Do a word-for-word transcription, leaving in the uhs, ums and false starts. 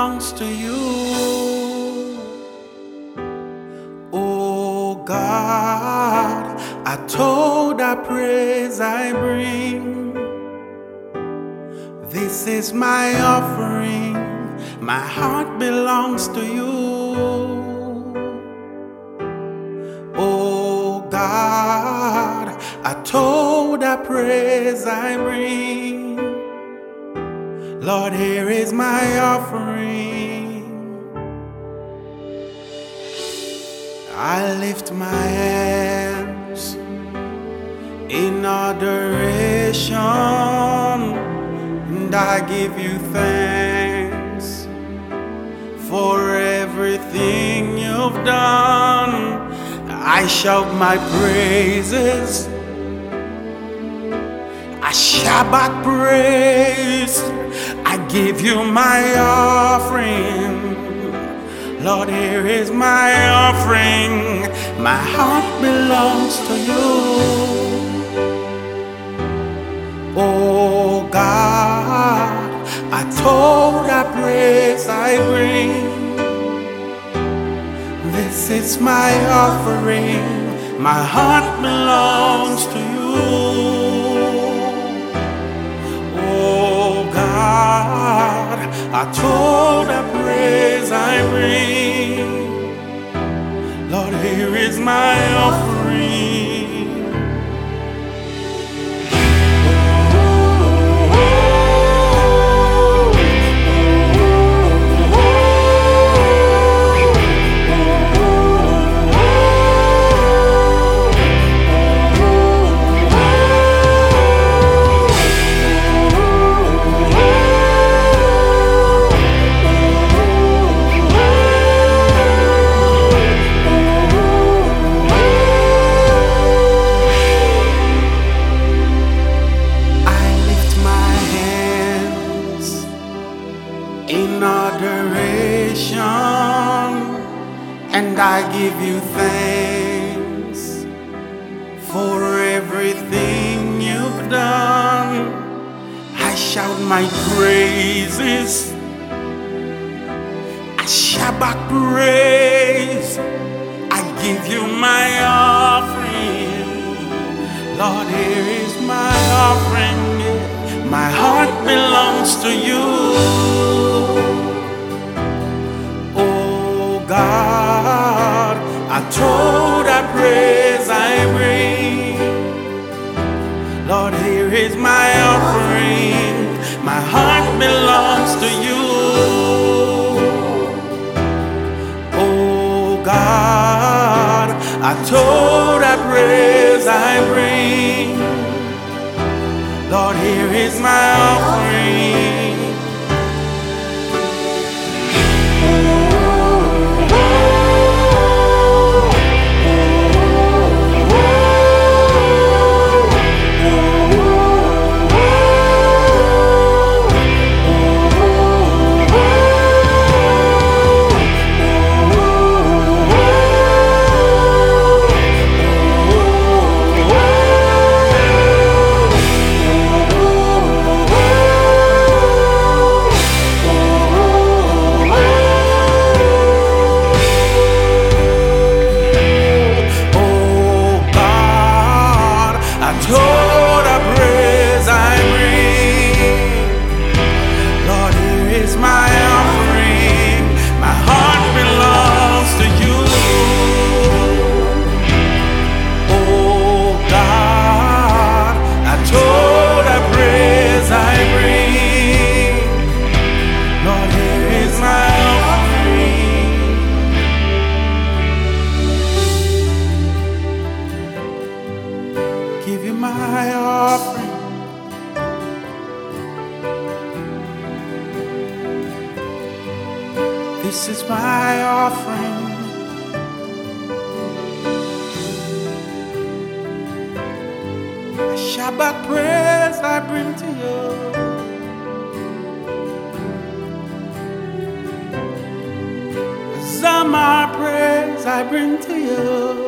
belongs to you. Oh God, I told I praise I bring. This is my offering, my heart belongs to you. Oh God, I told I praise I bring. Lord, here is my offering. I lift my hands in adoration, and I give you thanks for everything you've done. I shout my praises, I Shabbat praise, I give you my offering. Lord, here is my offering, my heart belongs to you. Oh God, I told I praise I bring. This is my offering, my heart belongs to you. Oh God, I told I praise I bring. Lord, here is my offering. In adoration, and I give you thanks for everything you've done. I shout my praises, I Shabbat praise, I give you my offering. Lord, here is my offering, my heart belongs to you. God, I told I praise I bring. Lord, here is my offering, my heart belongs to you. Oh God, I told I praise I bring. Lord, here is my offering. Give you my offering. This is my offering. A Shabbat praise I bring to you. A Zamar praise I bring to you.